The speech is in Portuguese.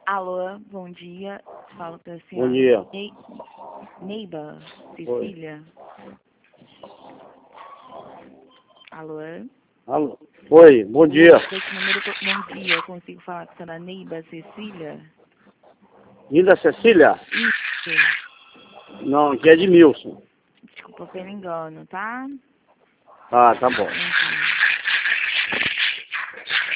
Alô, bom dia. Falo para a senhora. Bom dia. Neiba, Cecília. Alô? Alô. Oi, bom dia. Desse número, bom dia. Eu consigo falar com a senhora Neiba, Cecília? Linda Cecília? Isso. Não, aqui é de Milson. Desculpa pelo engano, tá? Ah, tá bom. Bom dia.